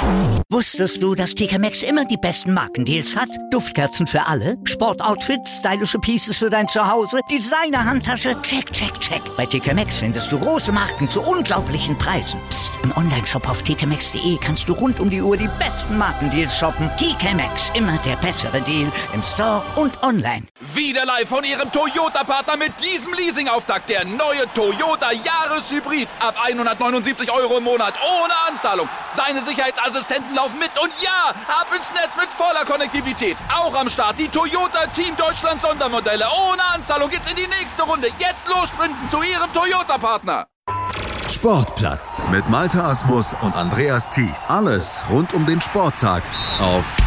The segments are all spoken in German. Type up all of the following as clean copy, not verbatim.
Wusstest du, dass TK Maxx immer die besten Markendeals hat? Duftkerzen für alle, Sportoutfits, stylische Pieces für dein Zuhause, Designer-Handtasche, check, check, check. Bei TK Maxx findest du große Marken zu unglaublichen Preisen. Psst. Im Onlineshop auf tkmaxx.de kannst du rund um die Uhr die besten Markendeals shoppen. TK Maxx, immer der bessere Deal im Store und online. Wieder live von ihrem Toyota-Partner mit diesem Leasing-Auftakt. Der neue Toyota Jahreshybrid. Ab 179 € im Monat. Ohne Anzahlung. Seine Sicherheitsassistenten laufen mit. Und ja, ab ins Netz mit voller Konnektivität. Auch am Start die Toyota Team Deutschland Sondermodelle. Ohne Anzahlung geht's in die nächste Runde. Jetzt los sprinten zu ihrem Toyota-Partner. Sportplatz mit Malte Asmus und Andreas Thies. Alles rund um den Sporttag auf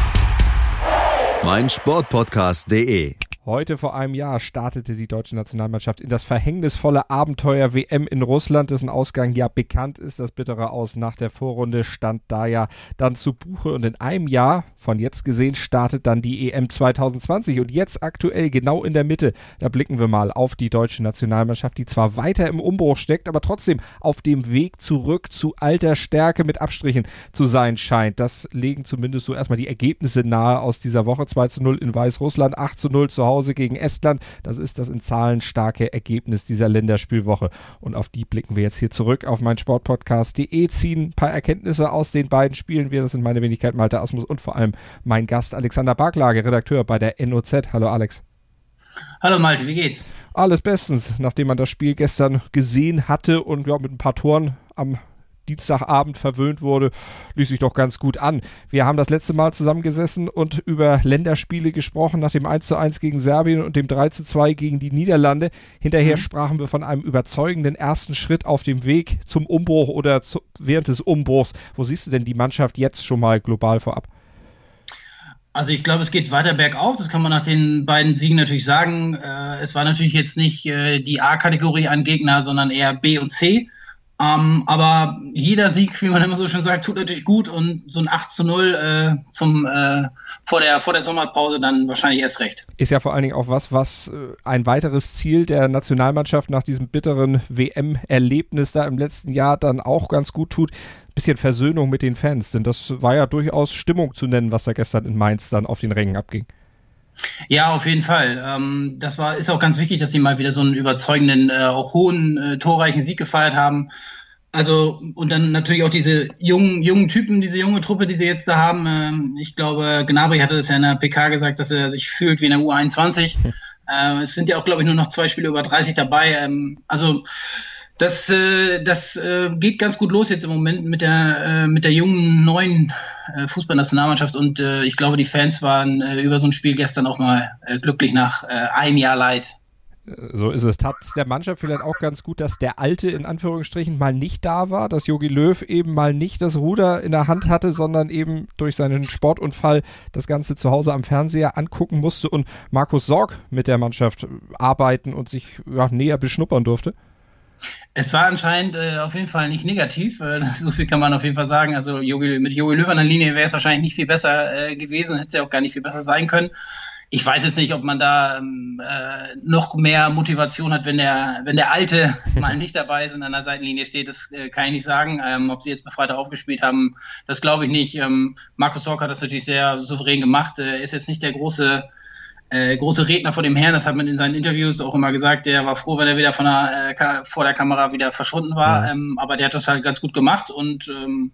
meinsportpodcast.de. Heute vor einem Jahr startete die deutsche Nationalmannschaft in das verhängnisvolle Abenteuer WM in Russland, dessen Ausgang ja bekannt ist. Das bittere Aus nach der Vorrunde stand da ja dann zu Buche. Und in einem Jahr, von jetzt gesehen, startet dann die EM 2020. Und jetzt aktuell genau in der Mitte, da blicken wir mal auf die deutsche Nationalmannschaft, die zwar weiter im Umbruch steckt, aber trotzdem auf dem Weg zurück zu alter Stärke mit Abstrichen zu sein scheint. Das legen zumindest so erstmal die Ergebnisse nahe aus dieser Woche. 2:0 in Weißrussland, 8:0 zu Hause gegen Estland. Das ist das in Zahlen starke Ergebnis dieser Länderspielwoche. Und auf die blicken wir jetzt hier zurück auf meinsportpodcast.de, ziehen ein paar Erkenntnisse aus den beiden Spielen. Das sind meine Wenigkeit Malte Asmus und vor allem mein Gast Alexander Barklage, Redakteur bei der NOZ. Hallo Alex. Hallo Malte, wie geht's? Alles bestens, nachdem man das Spiel gestern gesehen hatte und ja, mit ein paar Toren am Dienstagabend verwöhnt wurde, ließ sich doch ganz gut an. Wir haben das letzte Mal zusammengesessen und über Länderspiele gesprochen, nach dem 1:1 gegen Serbien und dem 3:2 gegen die Niederlande. Hinterher sprachen wir von einem überzeugenden ersten Schritt auf dem Weg zum Umbruch oder während des Umbruchs. Wo siehst du denn die Mannschaft jetzt schon mal global vorab? Also ich glaube, es geht weiter bergauf, das kann man nach den beiden Siegen natürlich sagen. Es war natürlich jetzt nicht die A-Kategorie an Gegner, sondern eher B und C. Aber jeder Sieg, wie man immer so schön sagt, tut natürlich gut und so ein 8:0 vor der Sommerpause dann wahrscheinlich erst recht. Ist ja vor allen Dingen auch was ein weiteres Ziel der Nationalmannschaft nach diesem bitteren WM-Erlebnis da im letzten Jahr dann auch ganz gut tut. Bisschen Versöhnung mit den Fans, denn das war ja durchaus Stimmung zu nennen, was da gestern in Mainz dann auf den Rängen abging. Ja, auf jeden Fall. Ist auch ganz wichtig, dass sie mal wieder so einen überzeugenden, auch hohen, torreichen Sieg gefeiert haben. Also, und dann natürlich auch diese jungen Typen, diese junge Truppe, die sie jetzt da haben. Ich glaube, Gnabry hatte das ja in der PK gesagt, dass er sich fühlt wie in der U21. Es sind ja auch, glaube ich, nur noch 2 Spiele über 30 dabei. Das geht ganz gut los jetzt im Moment mit der jungen, neuen Fußballnationalmannschaft und ich glaube, die Fans waren über so ein Spiel gestern auch mal glücklich nach einem Jahr Leid. So ist es. Tat es der Mannschaft vielleicht auch ganz gut, dass der Alte in Anführungsstrichen mal nicht da war, dass Jogi Löw eben mal nicht das Ruder in der Hand hatte, sondern eben durch seinen Sportunfall das Ganze zu Hause am Fernseher angucken musste und Markus Sorg mit der Mannschaft arbeiten und sich näher beschnuppern durfte? Es war anscheinend auf jeden Fall nicht negativ, so viel kann man auf jeden Fall sagen. Also mit Jogi Löw an der Linie wäre es wahrscheinlich nicht viel besser gewesen, hätte es ja auch gar nicht viel besser sein können. Ich weiß jetzt nicht, ob man da noch mehr Motivation hat, wenn der Alte mal nicht dabei ist und an der Seitenlinie steht, das kann ich nicht sagen. Ob sie jetzt befreiter aufgespielt haben, das glaube ich nicht. Markus Sorg hat das natürlich sehr souverän gemacht, ist jetzt nicht der große Redner vor dem Herrn, das hat man in seinen Interviews auch immer gesagt, der war froh, wenn er wieder vor der Kamera wieder verschwunden war, ja. Aber der hat das halt ganz gut gemacht und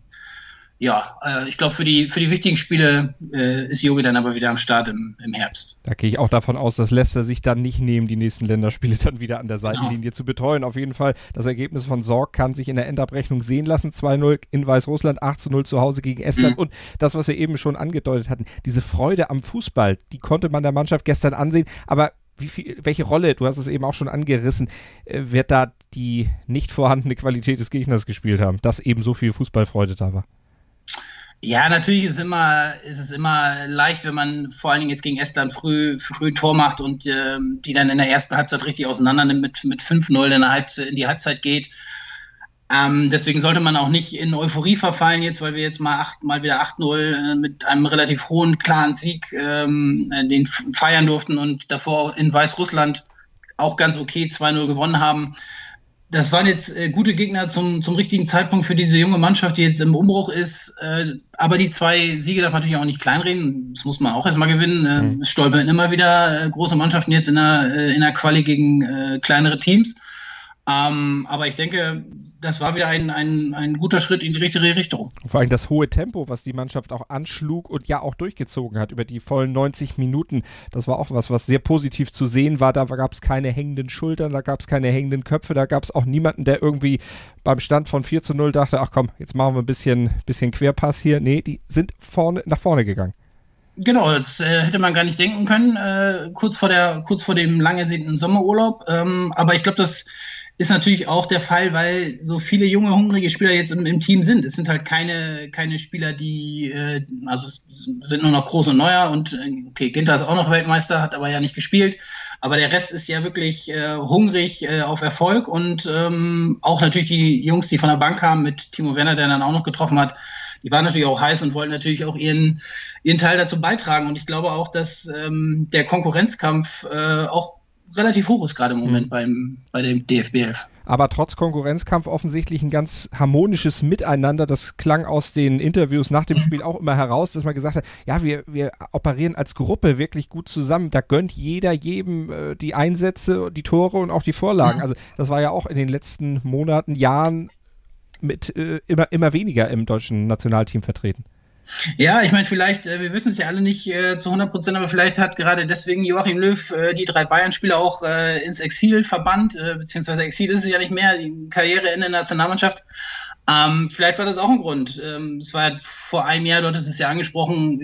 ich glaube, für die wichtigen Spiele ist Jogi dann aber wieder am Start im Herbst. Da gehe ich auch davon aus, dass lässt er sich dann nicht nehmen, die nächsten Länderspiele dann wieder an der Seitenlinie zu betreuen. Auf jeden Fall, das Ergebnis von Sorg kann sich in der Endabrechnung sehen lassen. 2:0 in Weißrussland, 8:0 zu Hause gegen Estland. Und das, was wir eben schon angedeutet hatten, diese Freude am Fußball, die konnte man der Mannschaft gestern ansehen. Aber welche Rolle, du hast es eben auch schon angerissen, wird da die nicht vorhandene Qualität des Gegners gespielt haben, dass eben so viel Fußballfreude da war? Ja, natürlich ist es immer leicht, wenn man vor allen Dingen jetzt gegen Estland früh ein Tor macht und die dann in der ersten Halbzeit richtig auseinander nimmt, mit 5:0 in die Halbzeit geht. Deswegen sollte man auch nicht in Euphorie verfallen jetzt, weil wir jetzt mal wieder 8:0 mit einem relativ hohen, klaren Sieg den feiern durften und davor in Weißrussland auch ganz okay 2:0 gewonnen haben. Das waren jetzt gute Gegner zum richtigen Zeitpunkt für diese junge Mannschaft, die jetzt im Umbruch ist. Aber die 2 Siege darf man natürlich auch nicht kleinreden. Das muss man auch erstmal gewinnen. Es stolpern immer wieder große Mannschaften jetzt in der Quali gegen kleinere Teams. Aber ich denke, das war wieder ein guter Schritt in die richtige Richtung. Vor allem das hohe Tempo, was die Mannschaft auch anschlug und ja auch durchgezogen hat über die vollen 90 Minuten. Das war auch was sehr positiv zu sehen war. Da gab es keine hängenden Schultern, da gab es keine hängenden Köpfe, da gab es auch niemanden, der irgendwie beim Stand von 4-0 dachte, ach komm, jetzt machen wir ein bisschen Querpass hier. Nee, die sind nach vorne gegangen. Genau, das hätte man gar nicht denken können, kurz vor dem lang ersehnten Sommerurlaub. Aber ich glaube, das ist natürlich auch der Fall, weil so viele junge, hungrige Spieler jetzt im Team sind. Es sind halt keine Spieler, die, also es sind nur noch Groß und Neuer und okay, Ginter ist auch noch Weltmeister, hat aber ja nicht gespielt. Aber der Rest ist ja wirklich hungrig auf Erfolg und auch natürlich die Jungs, die von der Bank kamen mit Timo Werner, der dann auch noch getroffen hat, die waren natürlich auch heiß und wollten natürlich auch ihren Teil dazu beitragen. Und ich glaube auch, dass der Konkurrenzkampf auch relativ hoch ist gerade im Moment bei dem DFB-Elf. Aber trotz Konkurrenzkampf offensichtlich ein ganz harmonisches Miteinander. Das klang aus den Interviews nach dem Spiel auch immer heraus, dass man gesagt hat, ja, wir operieren als Gruppe wirklich gut zusammen. Da gönnt jeder jedem die Einsätze, die Tore und auch die Vorlagen. Also das war ja auch in den letzten Monaten, Jahren mit immer weniger im deutschen Nationalteam vertreten. Ja, ich meine, vielleicht, wir wissen es ja alle nicht zu 100%, aber vielleicht hat gerade deswegen Joachim Löw die 3 Bayern-Spieler auch ins Exil verbannt, beziehungsweise Exil ist es ja nicht mehr, die Karriereende in der Nationalmannschaft. Vielleicht war das auch ein Grund. Es war ja vor einem Jahr, dort ist es ja angesprochen,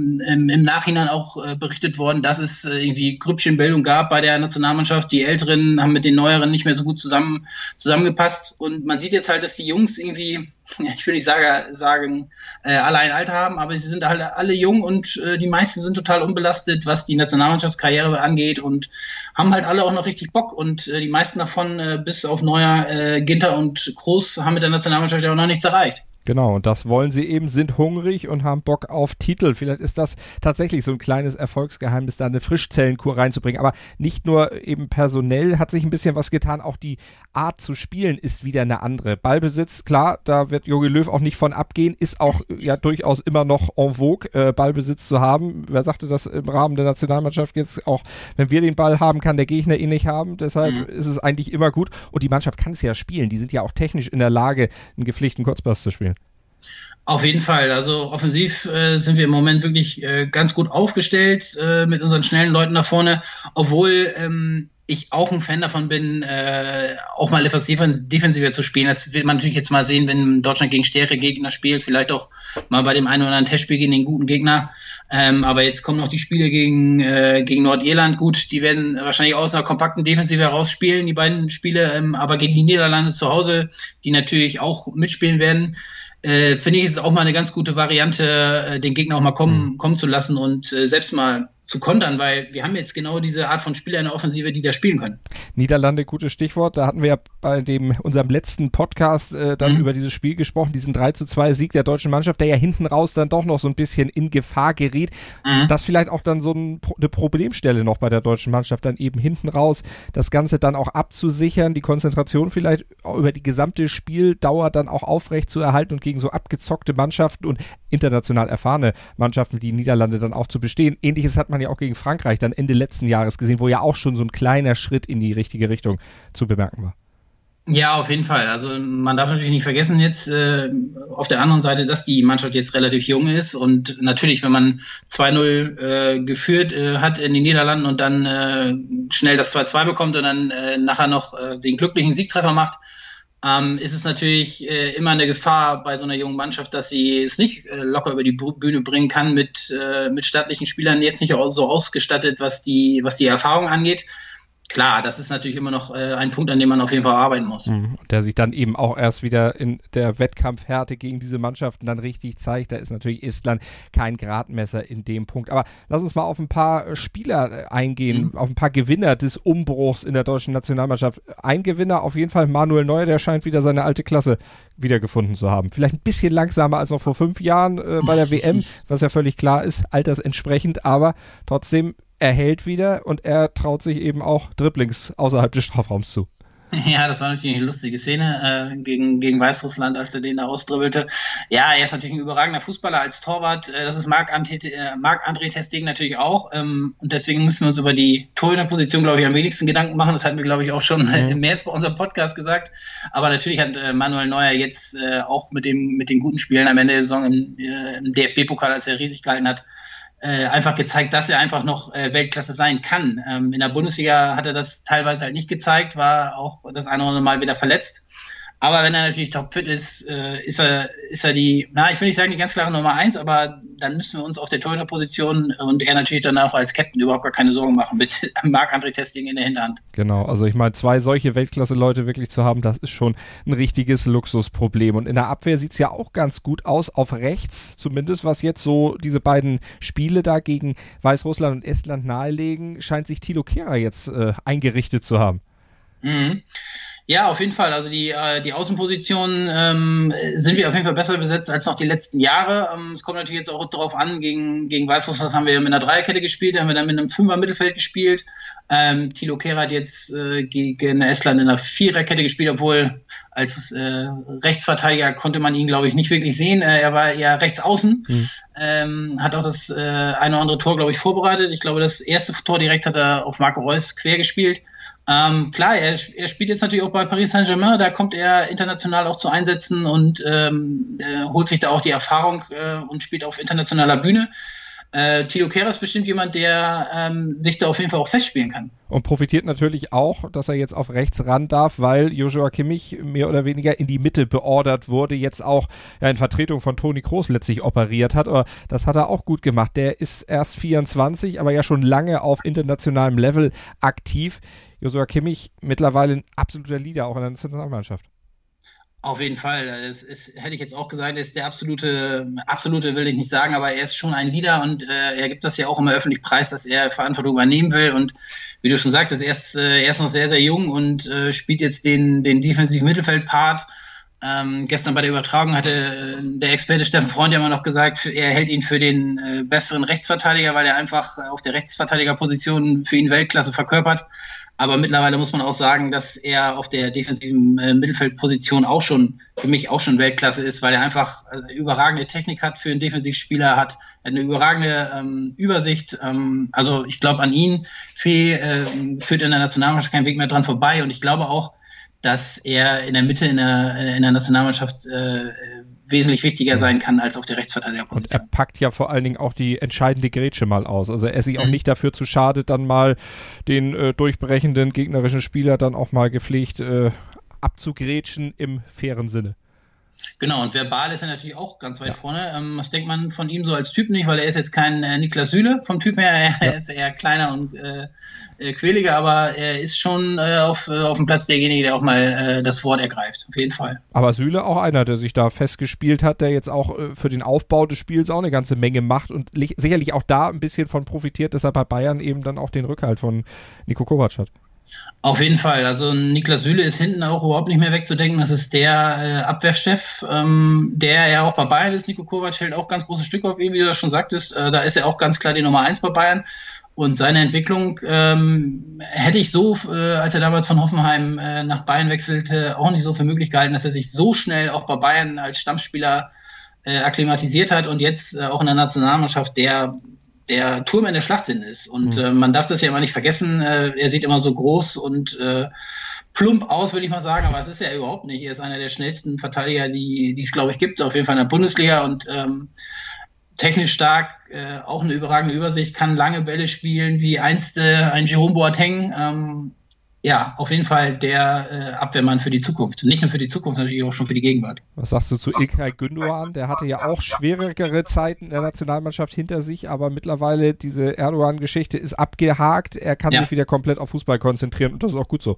im Nachhinein auch berichtet worden, dass es irgendwie Grüppchenbildung gab bei der Nationalmannschaft. Die Älteren haben mit den Neueren nicht mehr so gut zusammengepasst. Und man sieht jetzt halt, dass die Jungs irgendwie, ich will nicht sagen, alle ein Alter haben, aber sie sind halt alle jung und die meisten sind total unbelastet, was die Nationalmannschaftskarriere angeht und haben halt alle auch noch richtig Bock. Und die meisten davon, bis auf Neuer, Ginter und Kroos, haben mit der Nationalmannschaft ja auch noch nichts erreicht. Genau, und das wollen sie eben, sind hungrig und haben Bock auf Titel. Vielleicht ist das tatsächlich so ein kleines Erfolgsgeheimnis, da eine Frischzellenkur reinzubringen. Aber nicht nur eben personell hat sich ein bisschen was getan, auch die Art zu spielen ist wieder eine andere. Ballbesitz, klar, da wird Jogi Löw auch nicht von abgehen, ist auch ja durchaus immer noch en vogue, Ballbesitz zu haben. Wer sagte das im Rahmen der Nationalmannschaft jetzt? Auch wenn wir den Ball haben, kann der Gegner ihn nicht haben. Deshalb ist es eigentlich immer gut. Und die Mannschaft kann es ja spielen. Die sind ja auch technisch in der Lage, einen gepflichteten Kurzpass zu spielen. Auf jeden Fall. Also offensiv sind wir im Moment wirklich ganz gut aufgestellt mit unseren schnellen Leuten da vorne, obwohl ich auch ein Fan davon bin, auch mal etwas defensiver zu spielen. Das will man natürlich jetzt mal sehen, wenn Deutschland gegen stärkere Gegner spielt, vielleicht auch mal bei dem einen oder anderen Testspiel gegen den guten Gegner. Aber jetzt kommen noch die Spiele gegen Nordirland. Gut, die werden wahrscheinlich aus einer kompakten Defensive herausspielen, die beiden Spiele, aber gegen die Niederlande zu Hause, die natürlich auch mitspielen werden, finde ich, ist es auch mal eine ganz gute Variante, den Gegner auch mal kommen zu lassen und selbst mal zu kontern, weil wir haben jetzt genau diese Art von Spieler in der Offensive, die da spielen können. Niederlande, gutes Stichwort. Da hatten wir ja bei unserem letzten Podcast dann über dieses Spiel gesprochen, diesen 3:2 Sieg der deutschen Mannschaft, der ja hinten raus dann doch noch so ein bisschen in Gefahr geriet. Das vielleicht auch dann so eine Problemstelle noch bei der deutschen Mannschaft, dann eben hinten raus das Ganze dann auch abzusichern, die Konzentration vielleicht auch über die gesamte Spieldauer dann auch aufrecht zu erhalten und gegen so abgezockte Mannschaften und international erfahrene Mannschaften wie die Niederlande dann auch zu bestehen. Ähnliches hat man ja auch gegen Frankreich dann Ende letzten Jahres gesehen, wo ja auch schon so ein kleiner Schritt in die richtige Richtung zu bemerken war. Ja, auf jeden Fall. Also man darf natürlich nicht vergessen jetzt auf der anderen Seite, dass die Mannschaft jetzt relativ jung ist und natürlich, wenn man 2-0 geführt hat in den Niederlanden und dann schnell das 2-2 bekommt und dann nachher noch den glücklichen Siegtreffer macht, ist es natürlich immer eine Gefahr bei so einer jungen Mannschaft, dass sie es nicht locker über die Bühne bringen kann mit stattlichen Spielern, jetzt nicht so ausgestattet, was die Erfahrung angeht. Klar, das ist natürlich immer noch ein Punkt, an dem man auf jeden Fall arbeiten muss. Der sich dann eben auch erst wieder in der Wettkampfhärte gegen diese Mannschaften dann richtig zeigt. Da ist natürlich Estland kein Gradmesser in dem Punkt. Aber lass uns mal auf ein paar Spieler eingehen, auf ein paar Gewinner des Umbruchs in der deutschen Nationalmannschaft. Ein Gewinner auf jeden Fall Manuel Neuer, der scheint wieder seine alte Klasse wiedergefunden zu haben. Vielleicht ein bisschen langsamer als noch vor 5 Jahren bei der WM, was ja völlig klar ist, altersentsprechend, aber trotzdem er hält wieder und er traut sich eben auch Dribblings außerhalb des Strafraums zu. Ja, das war natürlich eine lustige Szene gegen Weißrussland, als er den da ausdribbelte. Ja, er ist natürlich ein überragender Fußballer als Torwart. Das ist Marc-André ter Stegen natürlich auch. Und deswegen müssen wir uns über die Torhüterposition, glaube ich, am wenigsten Gedanken machen. Das hatten wir, glaube ich, auch schon im März bei unserem Podcast gesagt. Aber natürlich hat Manuel Neuer jetzt auch mit den guten Spielen am Ende der Saison im DFB-Pokal, als er riesig gehalten hat, einfach gezeigt, dass er einfach noch Weltklasse sein kann. In der Bundesliga hat er das teilweise halt nicht gezeigt, war auch das eine oder andere Mal wieder verletzt. Aber wenn er natürlich topfit ist, ist er die, ich will nicht sagen die ganz klare Nummer 1, aber dann müssen wir uns auf der Torhüterposition und er natürlich dann auch als Captain überhaupt gar keine Sorgen machen mit Marc-André ter Stegen in der Hinterhand. Genau, also ich meine, 2 solche Weltklasse-Leute wirklich zu haben, das ist schon ein richtiges Luxusproblem. Und in der Abwehr sieht es ja auch ganz gut aus, auf rechts, zumindest was jetzt so diese beiden Spiele da gegen Weißrussland und Estland nahelegen, scheint sich Thilo Kehrer jetzt eingerichtet zu haben. Mhm. Ja, auf jeden Fall. Also die Außenpositionen sind wir auf jeden Fall besser besetzt als noch die letzten Jahre. Es kommt natürlich jetzt auch darauf an, gegen Weißrussland haben wir mit einer Dreierkette gespielt, haben wir dann mit einem Fünfer-Mittelfeld gespielt. Thilo Kehrer hat jetzt gegen Estland in einer Viererkette gespielt, obwohl als Rechtsverteidiger konnte man ihn, glaube ich, nicht wirklich sehen. Er war eher rechts außen, hat auch das eine oder andere Tor, glaube ich, vorbereitet. Ich glaube, das erste Tor direkt hat er auf Marco Reus quer gespielt. Klar, er spielt jetzt natürlich auch bei Paris Saint-Germain, da kommt er international auch zu Einsätzen und holt sich da auch die Erfahrung und spielt auf internationaler Bühne. Thilo Kehrer ist bestimmt jemand, der sich da auf jeden Fall auch festspielen kann. Und profitiert natürlich auch, dass er jetzt auf rechts ran darf, weil Joshua Kimmich mehr oder weniger in die Mitte beordert wurde, jetzt auch in Vertretung von Toni Kroos letztlich operiert hat. Aber das hat er auch gut gemacht. Der ist erst 24, aber ja schon lange auf internationalem Level aktiv. Joshua Kimmich mittlerweile ein absoluter Leader auch in der Nationalmannschaft. Auf jeden Fall. Hätte ich jetzt auch gesagt, er ist der absolute will ich nicht sagen, aber er ist schon ein Leader und er gibt das ja auch immer öffentlich preis, dass er Verantwortung übernehmen will und wie du schon sagtest, er ist noch sehr, sehr jung und spielt jetzt den defensiven Mittelfeldpart. Gestern bei der Übertragung hatte der Experte Steffen Freund ja immer noch gesagt, er hält ihn für den besseren Rechtsverteidiger, weil er einfach auf der Rechtsverteidigerposition für ihn Weltklasse verkörpert. Aber mittlerweile muss man auch sagen, dass er auf der defensiven Mittelfeldposition auch schon, für mich auch schon Weltklasse ist, weil er einfach überragende Technik hat für einen Defensivspieler, hat eine überragende Übersicht. Also ich glaube, an ihn führt in der Nationalmannschaft kein Weg mehr dran vorbei. Und ich glaube auch, dass er in der Mitte in der Nationalmannschaft wesentlich wichtiger sein kann als auf der Rechtsverteidigerposition. Und er packt ja vor allen Dingen auch die entscheidende Grätsche mal aus. Also er ist sich auch nicht dafür zu schade, dann mal den durchbrechenden gegnerischen Spieler dann auch mal gepflegt abzugrätschen im fairen Sinne. Genau, und verbal ist er natürlich auch ganz weit vorne. Was denkt man von ihm so als Typ nicht? Weil er ist jetzt kein Niklas Süle vom Typ her. Er ist eher kleiner und quäliger, aber er ist schon auf dem Platz derjenige, der auch mal das Wort ergreift. Auf jeden Fall. Aber Süle auch einer, der sich da festgespielt hat, der jetzt auch für den Aufbau des Spiels auch eine ganze Menge macht und sicherlich auch da ein bisschen von profitiert, dass er bei Bayern eben dann auch den Rückhalt von Niko Kovac hat. Auf jeden Fall. Also Niklas Süle ist hinten auch überhaupt nicht mehr wegzudenken. Das ist der Abwehrchef, der ja auch bei Bayern ist. Niko Kovac hält auch ganz großes Stück auf ihn, wie du das schon sagtest. Da ist er auch ganz klar die Nummer 1 bei Bayern. Und seine Entwicklung hätte ich so, als er damals von Hoffenheim nach Bayern wechselte, auch nicht so für möglich gehalten, dass er sich so schnell auch bei Bayern als Stammspieler akklimatisiert hat und jetzt auch in der Nationalmannschaft der Turm in der Schlacht ist. Und man darf das ja immer nicht vergessen. Er sieht immer so groß und plump aus, würde ich mal sagen, aber es ist er überhaupt nicht. Er ist einer der schnellsten Verteidiger, die es, glaube ich, gibt, auf jeden Fall in der Bundesliga und technisch stark, auch eine überragende Übersicht, kann lange Bälle spielen, wie einst ein Jerome Boateng. Ja, auf jeden Fall der Abwehrmann für die Zukunft. Nicht nur für die Zukunft, natürlich auch schon für die Gegenwart. Was sagst du zu İlkay Gündoğan? Der hatte ja auch schwierigere Zeiten in der Nationalmannschaft hinter sich, aber mittlerweile diese Erdogan-Geschichte ist abgehakt. Er kann sich wieder komplett auf Fußball konzentrieren und das ist auch gut so.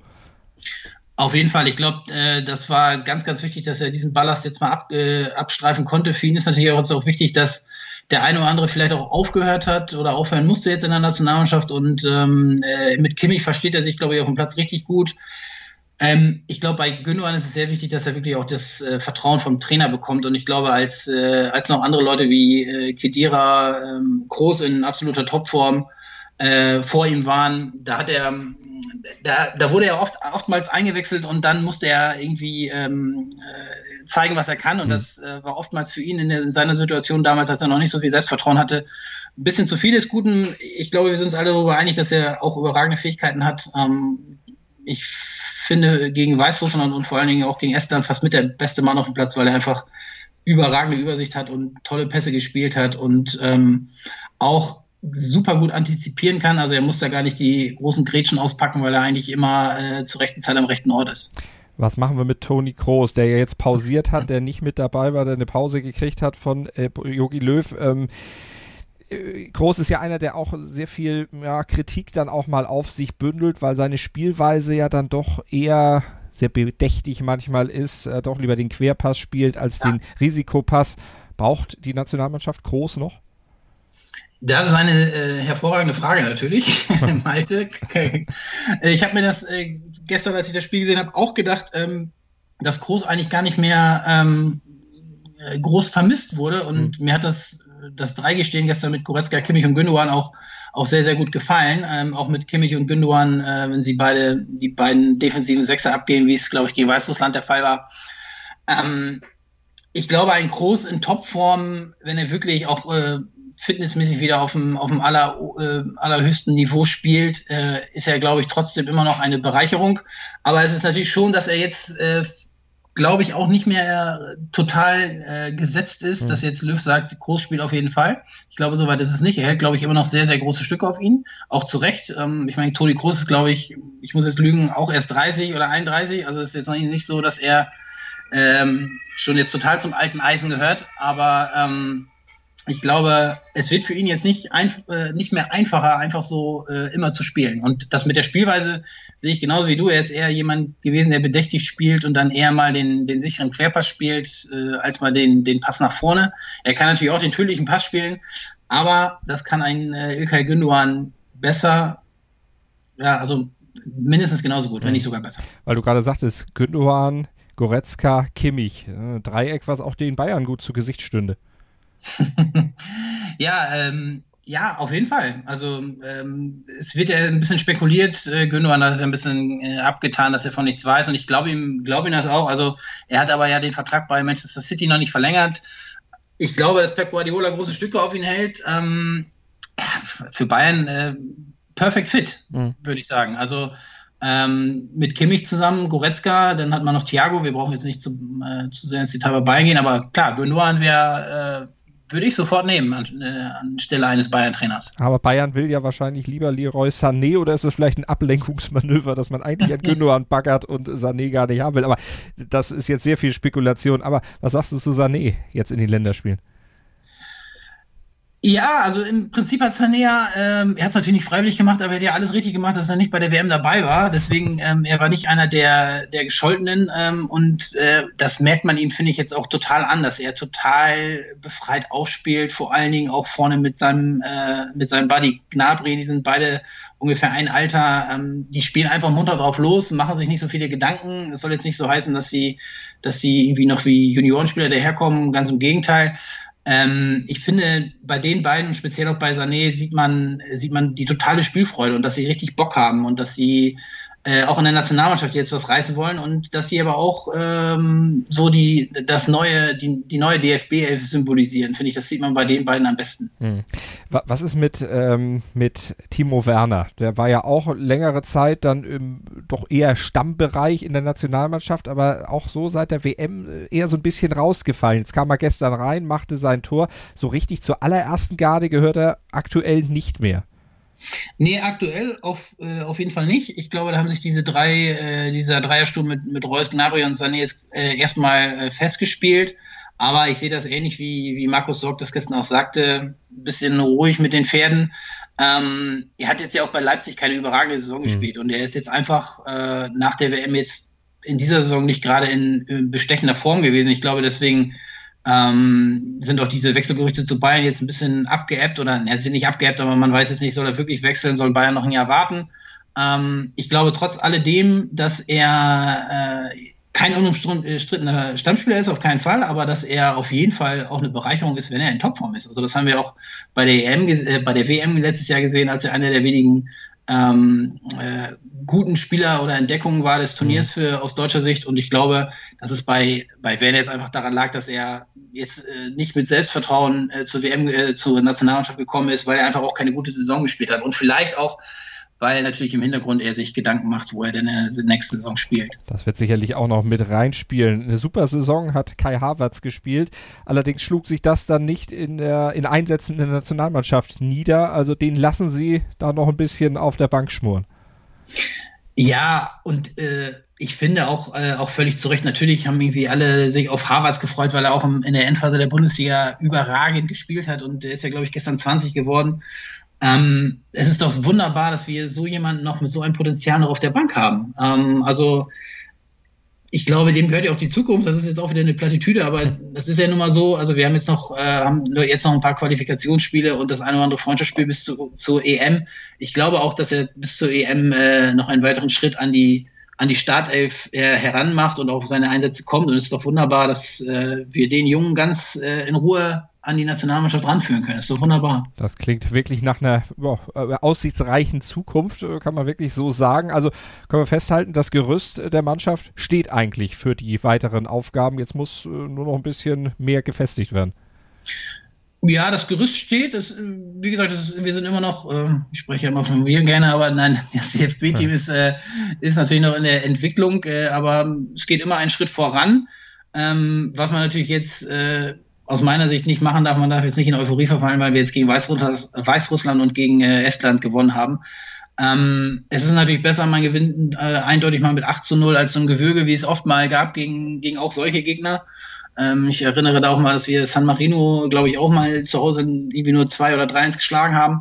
Auf jeden Fall. Ich glaube, das war ganz, ganz wichtig, dass er diesen Ballast jetzt mal abstreifen konnte. Für ihn ist natürlich auch wichtig, dass der eine oder andere vielleicht auch aufgehört hat oder aufhören musste jetzt in der Nationalmannschaft und mit Kimmich versteht er sich, glaube ich, auf dem Platz richtig gut. Ich glaube, bei Gündoğan ist es sehr wichtig, dass er wirklich auch das Vertrauen vom Trainer bekommt und ich glaube, als noch andere Leute wie Khedira, Kroos in absoluter Topform vor ihm waren, da hat er da wurde er oftmals eingewechselt und dann musste er irgendwie zeigen, was er kann. Und das war oftmals für ihn in seiner Situation damals, als er noch nicht so viel Selbstvertrauen hatte, ein bisschen zu viel des Guten. Ich glaube, wir sind uns alle darüber einig, dass er auch überragende Fähigkeiten hat. Ich finde, gegen Weißrussland und vor allen Dingen auch gegen Estland fast mit der beste Mann auf dem Platz, weil er einfach überragende Übersicht hat und tolle Pässe gespielt hat und auch super gut antizipieren kann. Also er muss da gar nicht die großen Grätschen auspacken, weil er eigentlich immer zur rechten Zeit am rechten Ort ist. Was machen wir mit Toni Kroos, der ja jetzt pausiert hat, der nicht mit dabei war, der eine Pause gekriegt hat von Jogi Löw? Kroos ist ja einer, der auch sehr viel Kritik dann auch mal auf sich bündelt, weil seine Spielweise ja dann doch eher sehr bedächtig manchmal ist, doch lieber den Querpass spielt als den Risikopass. Braucht die Nationalmannschaft Kroos noch? Das ist eine hervorragende Frage natürlich, Malte. Ich habe mir das gestern, als ich das Spiel gesehen habe, auch gedacht, dass Kroos eigentlich gar nicht mehr groß vermisst wurde. Und mir hat das Dreigestehen gestern mit Goretzka, Kimmich und Gündogan auch sehr, sehr gut gefallen. Auch mit Kimmich und Gündogan, wenn sie die beiden defensiven Sechser abgehen, wie es, glaube ich, gegen Weißrussland der Fall war. Ich glaube, ein Kroos in Topform, wenn er wirklich auch fitnessmäßig wieder auf dem allerhöchsten Niveau spielt, ist er, glaube ich, trotzdem immer noch eine Bereicherung. Aber es ist natürlich schon, dass er jetzt, glaube ich, auch nicht mehr total gesetzt ist, dass jetzt Löw sagt, Kroos spielt auf jeden Fall. Ich glaube, soweit ist es nicht. Er hält, glaube ich, immer noch sehr, sehr große Stücke auf ihn. Auch zu Recht. Ich meine, Toni Kroos ist, glaube ich muss jetzt lügen, auch erst 30 oder 31. Also es ist jetzt noch nicht so, dass er schon jetzt total zum alten Eisen gehört. Aber ich glaube, es wird für ihn jetzt nicht mehr einfacher, einfach so immer zu spielen. Und das mit der Spielweise sehe ich genauso wie du. Er ist eher jemand gewesen, der bedächtig spielt und dann eher mal den sicheren Querpass spielt, als mal den Pass nach vorne. Er kann natürlich auch den tödlichen Pass spielen, aber das kann ein İlkay Gündoğan besser, also mindestens genauso gut, wenn nicht sogar besser. Weil du gerade sagtest, Gündoğan, Goretzka, Kimmich, Dreieck, was auch den Bayern gut zu Gesicht stünde. Ja, auf jeden Fall. Also es wird ja ein bisschen spekuliert. Gündoğan hat es ja ein bisschen abgetan, dass er von nichts weiß. Und ich glaube ihm das auch. Also er hat aber ja den Vertrag bei Manchester City noch nicht verlängert. Ich glaube, dass Pep Guardiola große Stücke auf ihn hält. Für Bayern perfect fit, würde ich sagen. Also mit Kimmich zusammen, Goretzka, dann hat man noch Thiago. Wir brauchen jetzt nicht zu sehr ins Detail bei Bayern gehen, aber klar, Gündoğan würde ich sofort nehmen anstelle eines Bayern-Trainers. Aber Bayern will ja wahrscheinlich lieber Leroy Sané, oder ist es vielleicht ein Ablenkungsmanöver, dass man eigentlich an Gündoğan baggert und Sané gar nicht haben will? Aber das ist jetzt sehr viel Spekulation. Aber was sagst du zu Sané jetzt in den Länderspielen? Ja, also im Prinzip hat Sané er hat es natürlich nicht freiwillig gemacht, aber er hat ja alles richtig gemacht, dass er nicht bei der WM dabei war. Deswegen, er war nicht einer der Gescholtenen und das merkt man ihm, finde ich, jetzt auch total an, dass er total befreit aufspielt, vor allen Dingen auch vorne mit seinem Buddy Gnabry, die sind beide ungefähr ein Alter, die spielen einfach munter drauf los, machen sich nicht so viele Gedanken. Es soll jetzt nicht so heißen, dass sie irgendwie noch wie Juniorenspieler daherkommen, ganz im Gegenteil. Ich finde, bei den beiden, speziell auch bei Sané, sieht man die totale Spielfreude und dass sie richtig Bock haben und dass sie auch in der Nationalmannschaft jetzt was reißen wollen und dass sie aber auch so die neue DFB-11 symbolisieren, finde ich, das sieht man bei den beiden am besten. Was ist mit Timo Werner? Der war ja auch längere Zeit dann im doch eher Stammbereich in der Nationalmannschaft, aber auch so seit der WM eher so ein bisschen rausgefallen. Jetzt kam er gestern rein, machte sein Tor. So richtig zur allerersten Garde gehört er aktuell nicht mehr. Nee, aktuell auf jeden Fall nicht. Ich glaube, da haben sich dieser Dreiersturm mit Reus, Gnabry und Sané jetzt erstmal festgespielt. Aber ich sehe das ähnlich wie Markus Sorg das gestern auch sagte, ein bisschen ruhig mit den Pferden. Er hat jetzt ja auch bei Leipzig keine überragende Saison gespielt und er ist jetzt einfach nach der WM jetzt in dieser Saison nicht gerade in bestechender Form gewesen. Ich glaube, deswegen sind auch diese Wechselgerüchte zu Bayern jetzt ein bisschen abgeebbt oder sind nicht abgeebbt, aber man weiß jetzt nicht, soll er wirklich wechseln, soll Bayern noch ein Jahr warten. Ich glaube trotz alledem, dass er kein unumstrittener Stammspieler ist, auf keinen Fall, aber dass er auf jeden Fall auch eine Bereicherung ist, wenn er in Topform ist. Also das haben wir auch bei der WM letztes Jahr gesehen, als er einer der wenigen guten Spieler oder Entdeckung war des Turniers aus deutscher Sicht. Und ich glaube, dass es bei Werder jetzt einfach daran lag, dass er jetzt nicht mit Selbstvertrauen zur WM, zur Nationalmannschaft gekommen ist, weil er einfach auch keine gute Saison gespielt hat. Und vielleicht auch, weil natürlich im Hintergrund er sich Gedanken macht, wo er denn in der nächsten Saison spielt. Das wird sicherlich auch noch mit reinspielen. Eine super Saison hat Kai Havertz gespielt. Allerdings schlug sich das dann nicht in Einsätzen in der Nationalmannschaft nieder. Also den lassen sie da noch ein bisschen auf der Bank schmoren. Ja, und ich finde auch völlig zu Recht, natürlich haben irgendwie alle sich auf Havertz gefreut, weil er auch in der Endphase der Bundesliga überragend gespielt hat und der ist ja, glaube ich, gestern 20 geworden. Es ist doch wunderbar, dass wir so jemanden noch mit so einem Potenzial noch auf der Bank haben. Also ich glaube, dem gehört ja auch die Zukunft. Das ist jetzt auch wieder eine Plattitüde, aber das ist ja nun mal so. Also wir haben jetzt noch ein paar Qualifikationsspiele und das eine oder andere Freundschaftsspiel bis zur EM. Ich glaube auch, dass er bis zur EM noch einen weiteren Schritt an die Startelf heranmacht und auf seine Einsätze kommt. Und es ist doch wunderbar, dass wir den Jungen ganz in Ruhe an die Nationalmannschaft ranführen können. Das ist doch wunderbar. Das klingt wirklich nach einer aussichtsreichen Zukunft, kann man wirklich so sagen. Also können wir festhalten, das Gerüst der Mannschaft steht eigentlich für die weiteren Aufgaben. Jetzt muss nur noch ein bisschen mehr gefestigt werden. Ja, das Gerüst steht. Wie gesagt, wir sind immer noch, ich spreche ja immer von mir gerne, aber nein, das DFB-Team ist natürlich noch in der Entwicklung, aber es geht immer einen Schritt voran. Was man natürlich jetzt aus meiner Sicht nicht machen darf, man darf jetzt nicht in Euphorie verfallen, weil wir jetzt gegen Weißrussland und gegen Estland gewonnen haben. Es ist natürlich besser, man gewinnt eindeutig mal mit 8-0 als so ein Gewürge, wie es oft mal gab gegen auch solche Gegner. Ich erinnere da auch mal, dass wir San Marino, glaube ich, auch mal zu Hause irgendwie nur 2 oder 3-1 geschlagen haben.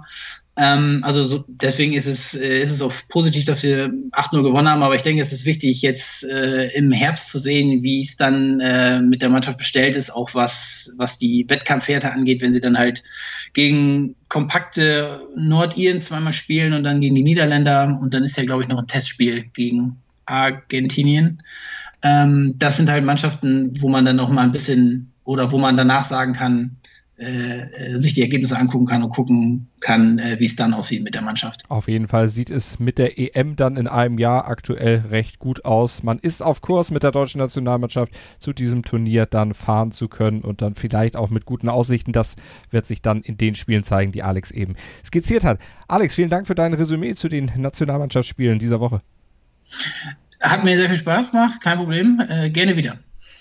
Deswegen ist es auch positiv, dass wir 8-0 gewonnen haben, aber ich denke, es ist wichtig, jetzt im Herbst zu sehen, wie es dann mit der Mannschaft bestellt ist, auch was die Wettkampfwerte angeht, wenn sie dann halt gegen kompakte Nordiren zweimal spielen und dann gegen die Niederländer und dann ist ja, glaube ich, noch ein Testspiel gegen Argentinien. Das sind halt Mannschaften, wo man dann noch mal ein bisschen oder wo man danach sagen kann, sich die Ergebnisse angucken kann und gucken kann, wie es dann aussieht mit der Mannschaft. Auf jeden Fall sieht es mit der EM dann in einem Jahr aktuell recht gut aus. Man ist auf Kurs mit der deutschen Nationalmannschaft zu diesem Turnier dann fahren zu können und dann vielleicht auch mit guten Aussichten. Das wird sich dann in den Spielen zeigen, die Alex eben skizziert hat. Alex, vielen Dank für dein Resümee zu den Nationalmannschaftsspielen dieser Woche. Hat mir sehr viel Spaß gemacht, kein Problem. Gerne wieder.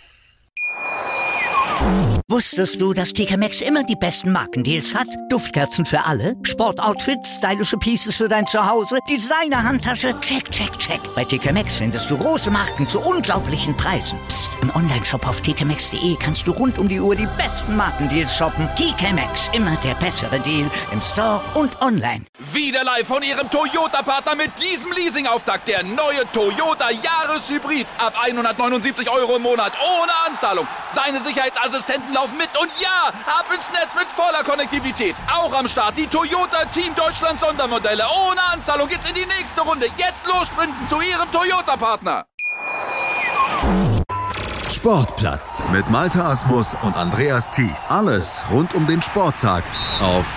Wusstest du, dass TK Maxx immer die besten Markendeals hat? Duftkerzen für alle, Sportoutfits, stylische Pieces für dein Zuhause, Designer-Handtasche, check, check, check. Bei TK Maxx findest du große Marken zu unglaublichen Preisen. Psst. Im Onlineshop auf tkmaxx.de kannst du rund um die Uhr die besten Markendeals shoppen. TK Maxx, immer der bessere Deal im Store und online. Wieder live von ihrem Toyota-Partner mit diesem Leasing-Auftakt. Der neue Toyota Jahreshybrid. Ab 179 € im Monat. Ohne Anzahlung. Seine Sicherheitsassistenten laufen mit. Und ja, ab ins Netz mit voller Konnektivität. Auch am Start die Toyota Team Deutschland Sondermodelle. Ohne Anzahlung geht's in die nächste Runde. Jetzt los sprinten zu ihrem Toyota-Partner. Sportplatz mit Malte Asmus und Andreas Thies. Alles rund um den Sporttag auf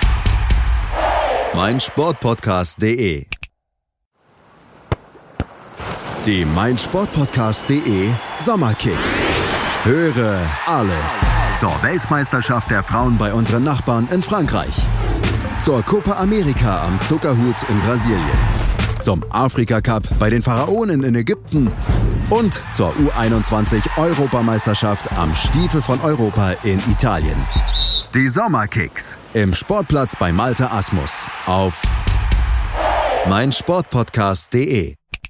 meinsportpodcast.de. Die meinsportpodcast.de Sommerkicks. Höre alles zur Weltmeisterschaft der Frauen bei unseren Nachbarn in Frankreich, zur Copa America am Zuckerhut in Brasilien, zum Afrika-Cup bei den Pharaonen in Ägypten und zur U21-Europameisterschaft am Stiefel von Europa in Italien. Die Sommerkicks im Sportplatz bei Malte Asmus auf meinsportpodcast.de.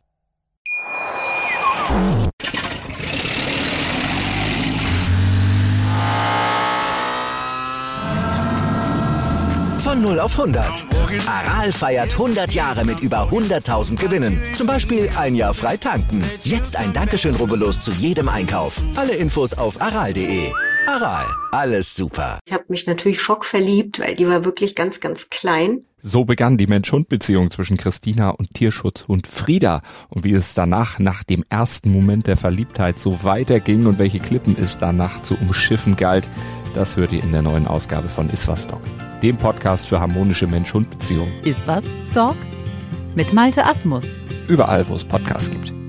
Von 0 auf 100. Aral feiert 100 Jahre mit über 100.000 Gewinnen. Zum Beispiel ein Jahr frei tanken. Jetzt ein Dankeschön, rubbellos zu jedem Einkauf. Alle Infos auf aral.de. Aral, alles super. Ich habe mich natürlich schockverliebt, weil die war wirklich ganz, ganz klein. So begann die Mensch-Hund-Beziehung zwischen Christina und Tierschutzhund Frieda. Und wie es danach, nach dem ersten Moment der Verliebtheit, so weiterging und welche Klippen es danach zu umschiffen galt, das hört ihr in der neuen Ausgabe von Iswas Dog, dem Podcast für harmonische Mensch-Hund-Beziehungen. Iswas Dog? mit Malte Asmus. Überall, wo es Podcasts gibt.